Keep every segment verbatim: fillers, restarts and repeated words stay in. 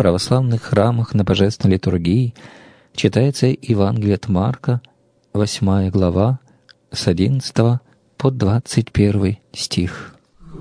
православных храмах на Божественной литургии читается Евангелие от Марка, восьмая глава, с одиннадцатого по двадцать первый стих.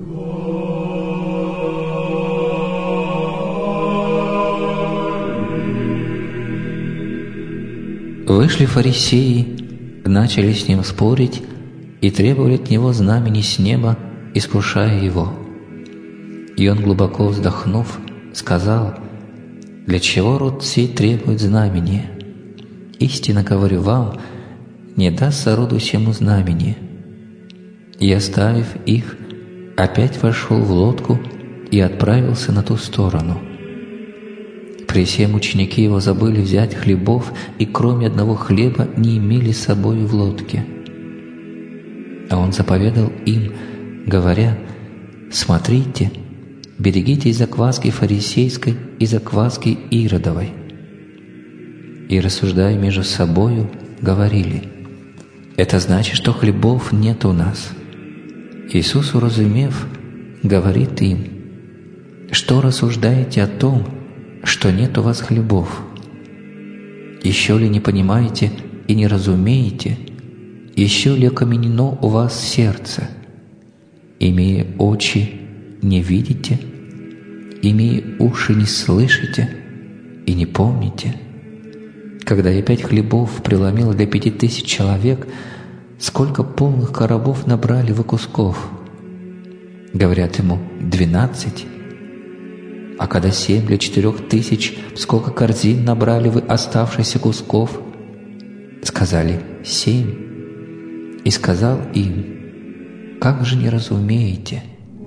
Вышли фарисеи, начали с ним спорить и требовали от него знамени с неба, искушая его. И он, глубоко вздохнув, сказал: «Для чего род сей требует знамения? Истинно говорю вам, не дастся роду сему знамение». И, оставив их, опять вошел в лодку и отправился на ту сторону. При сем ученики его забыли взять хлебов, и кроме одного хлеба не имели с собой в лодке. А он заповедал им, говоря: «Смотрите, берегитесь закваски фарисейской и закваски иродовой». И, рассуждая между собою, говорили: «Это значит, что хлебов нет у нас». Иисус, уразумев, говорит им: «Что рассуждаете о том, что нет у вас хлебов? Еще ли не понимаете и не разумеете? Еще ли окаменено у вас сердце? Имея очи, не видите? Имея уши, не слышите и не помните? Когда я пять хлебов преломил для пяти тысяч человек, сколько полных коробов набрали вы кусков?» Говорят ему: «Двенадцать». А когда семь для четырех тысяч, сколько корзин набрали вы оставшихся кусков? Сказали: «Семь». И сказал им: «Как же не разумеете?»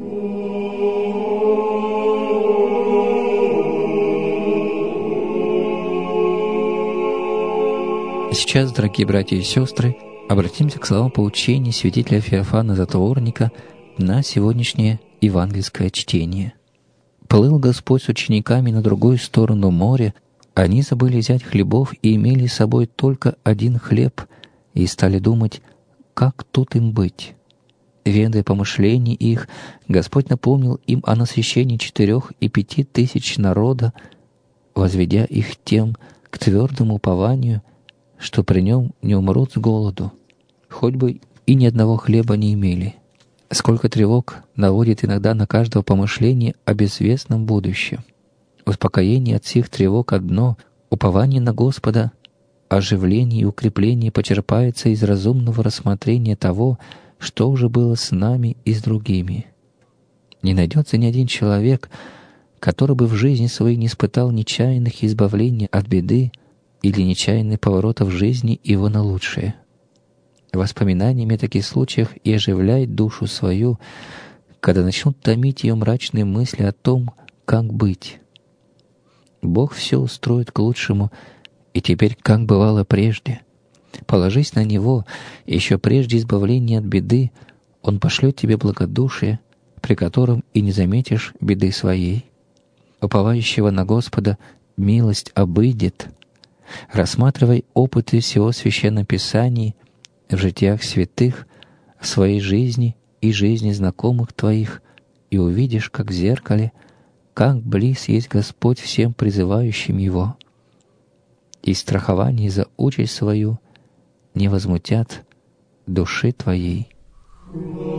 Сейчас, дорогие братья и сестры, обратимся к словам поучения святителя Феофана Затворника на сегодняшнее евангельское чтение. «Плыл Господь с учениками на другую сторону моря, они забыли взять хлебов и имели с собой только один хлеб, и стали думать, как тут им быть. Ведая помышления их, Господь напомнил им о насыщении четырех и пяти тысяч народа, возведя их тем к твердому упованию, что при нем не умрут с голоду, хоть бы и ни одного хлеба не имели». Сколько тревог наводит иногда на каждого помышление о безвестном будущем. Успокоение от всех тревог одно — упование на Господа, оживление и укрепление почерпается из разумного рассмотрения того, что уже было с нами и с другими. Не найдется ни один человек, который бы в жизни своей не испытал нечаянных избавлений от беды или нечаянных поворотов жизни его на лучшее. Воспоминаниями о таких случаях и оживляй душу свою, когда начнут томить ее мрачные мысли о том, как быть. Бог все устроит к лучшему, и теперь, как бывало прежде. Положись на Него, еще прежде избавления от беды, Он пошлет тебе благодушие, при котором и не заметишь беды своей. Уповающего на Господа милость обыдет. Рассматривай опыты всего Священного Писания в житиях святых, в своей жизни и жизни знакомых твоих, и увидишь, как в зеркале, как близ есть Господь всем призывающим Его. И страхование за участь свою не возмутят души твоей.